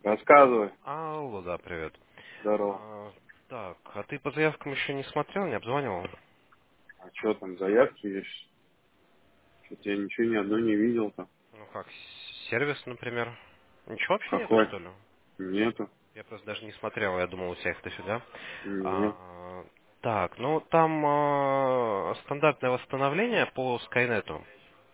Рассказывай. Алло, да, привет. Здорово. А, так, а ты по заявкам еще не смотрел, не обзванивал? А что там, заявки есть? Что-то я ничего ни одной не видел-то. Ну как, сервис, например? Ничего вообще нету, Какой? что ли? Нету. Я просто даже не смотрел, я думал, у тебя их-то сюда. Нет. А, так, ну там стандартное восстановление по Скайнету.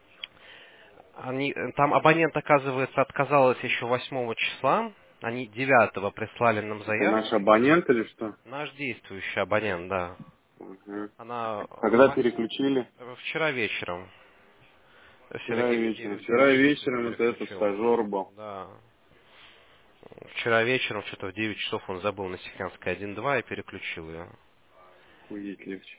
Там абонент, оказывается, отказалась еще 8 числа. Они 9 прислали нам Это наш заявку. абонент или что? Наш действующий абонент, да. Угу. Она Когда переключили? вчера вечером. Где-то Вчера вечером. 9 Вчера часов он вечером это этот переключил. стажер был. Да. Вчера вечером, что-то в 9 часов он забыл на Сиханской 1.2 и переключил ее. Хуеть легче.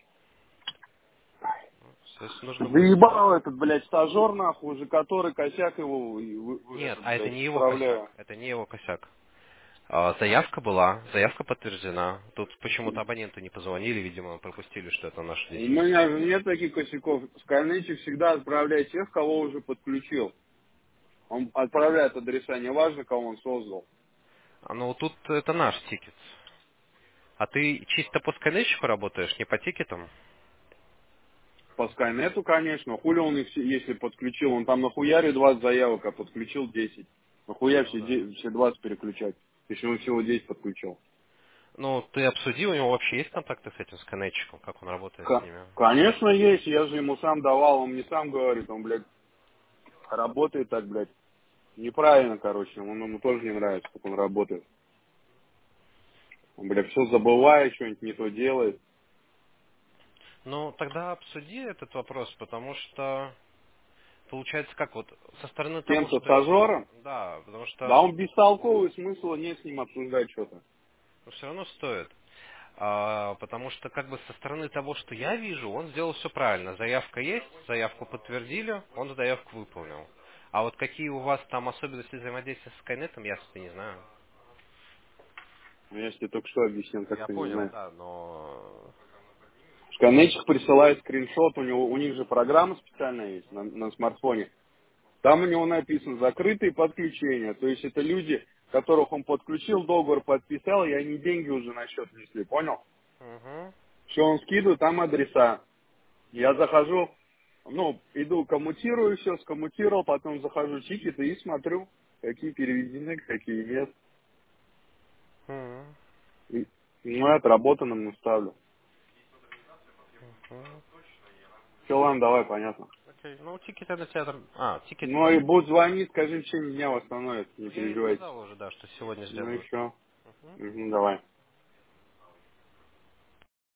То есть нужно будет... Заебал этот, блядь, стажер, нахуй, уже который косяк его, Нет, этот, а это блядь, не его косяк. исправляю. Это не его косяк. Заявка была, заявка подтверждена. Тут почему-то абоненты не позвонили, видимо, пропустили, что это наш У действующий меня же абонент. нет таких косяков. Скайнетчик всегда отправляет тех, кого уже подключил. Он отправляет адреса, неважно, кого он создал. Ну, тут это наш тикет. А ты чисто по сканерщику работаешь, не по тикетам? По Скайнету, конечно. Хули он их, если подключил, он там нахуяре 20 заявок, а подключил 10. Нахуя Ну все, да. все 20 переключать, если он всего 10 подключил. Ну, ты обсуди, у него вообще есть контакты с этим сканерщиком, как он работает с ними? Конечно есть, я же ему сам давал, он мне сам говорит, он, блядь, работает так, блядь, неправильно, короче, он ему тоже не нравится, как он работает. Он, блядь, все забывает, что-нибудь не то делает. Ну, тогда обсуди этот вопрос, потому что получается как вот со стороны С того, кем-то что... стажером, Да, потому да что он бестолковый, смысла нет с ним обсуждать что-то. все равно стоит. Потому что как бы со стороны того, что я вижу, он сделал все правильно. Заявка есть, заявку подтвердили, он заявку выполнил. А вот какие у вас там особенности взаимодействия с Скайнетом, я, кстати, не знаю. Ну, я же тебе только что объяснил, как Я ты не понял, знаешь. да, но... Сканетчик присылает скриншот, у них же программа специальная есть на смартфоне. Там у него написано закрытые подключения. То есть это люди, которых он подключил, договор подписал, и они деньги уже на счет внесли, понял? Угу. Все он скидывает, там адреса. Я захожу, ну, иду, коммутирую все, скоммутировал, потом захожу в тикеты и смотрю, какие переведены, какие нет. Угу. И, ну, отработанным ставлю. Все, ладно, давай, понятно. Окей. Ну, тикеты на тебя там... А, тикеты Ну и там... будь звонить, скажи, в течение дня восстановится, не Ну, я им переживайте. сказал уже, да, что сегодня Ну и сделают. все. Мгм. Давай.